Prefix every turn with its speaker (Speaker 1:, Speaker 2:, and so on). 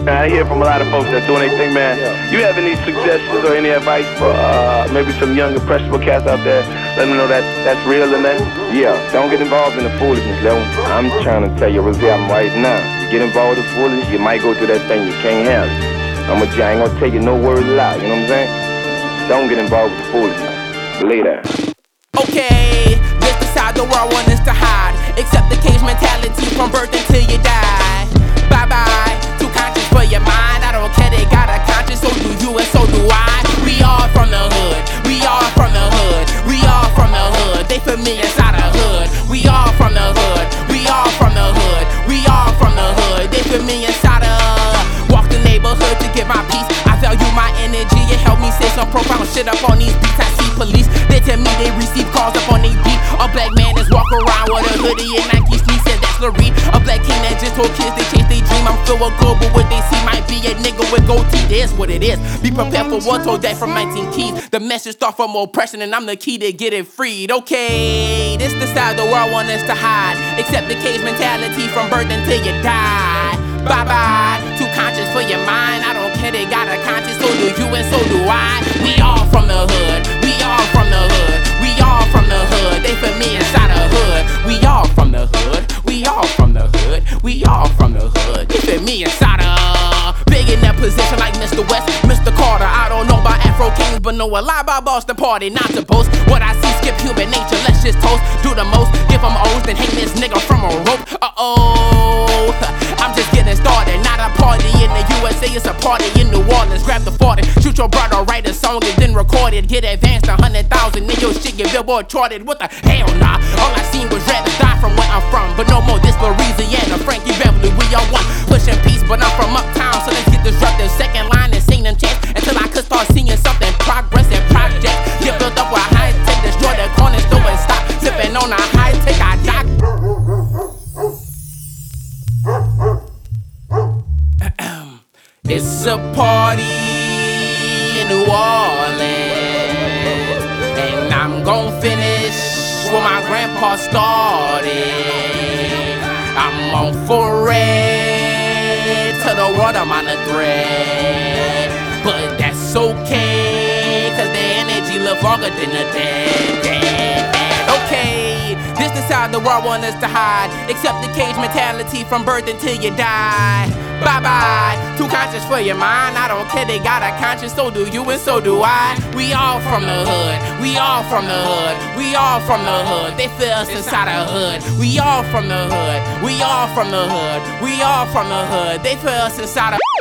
Speaker 1: Man, I hear from a lot of folks that doing their thing, man. You have any suggestions or any advice for maybe some young impressionable cats out there? Let them know that that's real and that.
Speaker 2: Yeah, don't get involved in the foolishness, Lil. I'm trying to tell you, Roselle, right now. You get involved in foolishness, you might go through that thing you can't handle. I ain't gonna tell you no words aloud, you know what I'm saying? Don't get involved with the foolishness. Believe that.
Speaker 3: Okay, this the side the world wants us to hide. Accept the cage mentality from birth until you die. Bye-bye, too conscious for your mind. I don't care, they got a conscience, so do you and so do I. We all from the hood, we all from the hood, we all from the hood. They put me inside the hood. We all from the hood, we all from the hood, we all from the hood. They put me inside the walk the neighborhood to get my peace. I value my energy, it helped me say some profound shit up on these beats. I see police, they tell me they receive calls up on they beat. A black man is walk around with a hoodie and Nike sneaks, and that's Loree. A black king that just told kids they chase their dream. I'm filled with gold, but what they see might be a nigga with gold teeth. That's what it is. Be prepared for war, told that from 19 keys. The message start from oppression, and I'm the key to get it freed. Okay, this the side the world want us to hide. Accept the cage mentality from birth until you die. Bye-bye, too conscious for your mind. I don't care, they got a conscience, so do you and so do I. We all from the hood, we all from the hood, we all from the hood. They put me inside the hood. We all from the hood, we all from the hood, we all from the hood. They put me inside big in that position like Mr. West, Mr. Carter. I don't know about Afro Kings, but know a lot about Boston Party. Not to boast, what I see skip human nature. Let's just toast, do the most, give them O's, then hang this nigga from a rope. Uh-oh, I'm just getting started. Not a party in the USA, it's a party in New Orleans. Grab the 40, shoot your brother, write a song and then record it. Get advanced 100,000, then your shit get Billboard charted. What the hell, nah? All I seen was rappers die from where I'm from, but no more this Louisiana. Frankie Beverly, we all one, pushing peace, but I'm from uptown, so let's get disruptive. Second line and sing them chants until I could start singing something. Progress and project, get built up with high tech, destroy the corner store and stop sipping on a high tech. I dock. It's a party in New Orleans, and I'm gon' finish where my grandpa started. I'm on for red, to the world I'm on the thread. But that's okay, cause the energy live longer than the dead. Okay, this the side the world want us to hide. Accept the cage mentality from birth until you die. Bye-bye, too conscious for your mind. I don't care, they got a conscience, so do you and so do I. We all from the hood, we all from the hood, we all from the hood. They feel us inside the hood. We all from the hood, we all from the hood, we all from the hood. They feel us inside the